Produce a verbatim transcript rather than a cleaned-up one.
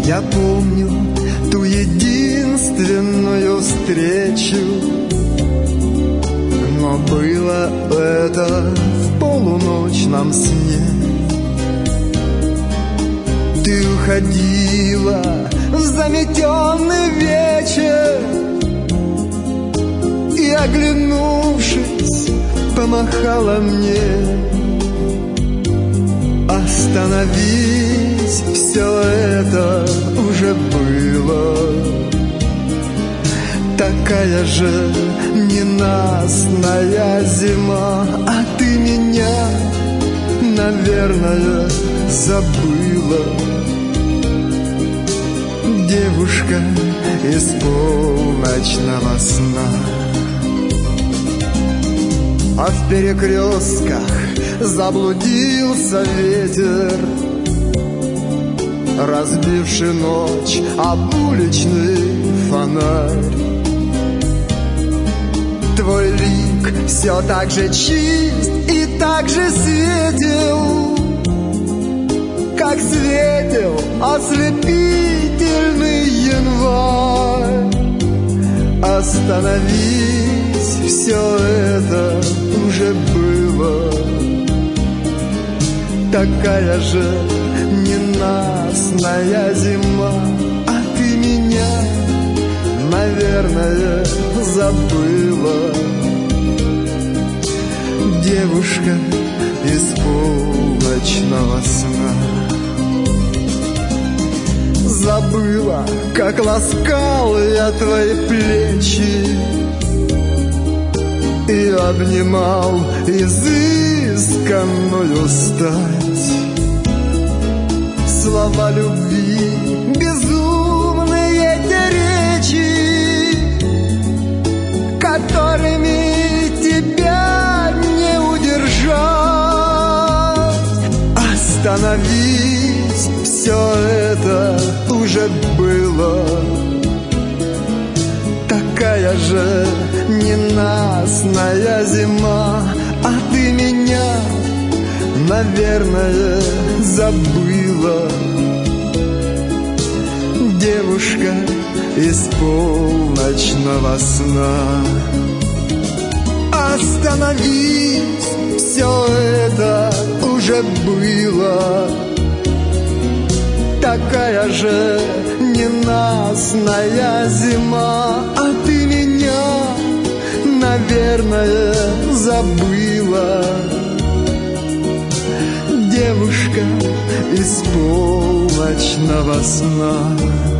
Я помню ту единственную встречу, но было это в полуночном сне. Ты уходила в заметенный вечер и, оглянувшись, помахала мне. Остановись, все это уже было. Такая же ненастная зима, а ты меня, наверное, забыла. Девушка из полночного сна. А в перекрестках заблудился ветер, разбивший ночь об уличный фонарь. Твой лик все так же чист и так же светил, как светил ослепительный январь. Остановись, все это уже было. Такая же ненастная зима, а ты меня, наверное, забыла. Девушка из полночного сна. Забыла, как ласкал я твои плечи и обнимал изысканную стать. Слова любви, безумные те речи, которыми тебя не удержать. Остановись, все это уже было. Такая же ненастная зима, а ты меня, наверное, забыла. Девушка из полночного сна. Остановись, все это уже было. Такая же ненастная зима, а ты меня, наверное, забыла. Девушка из полночного сна.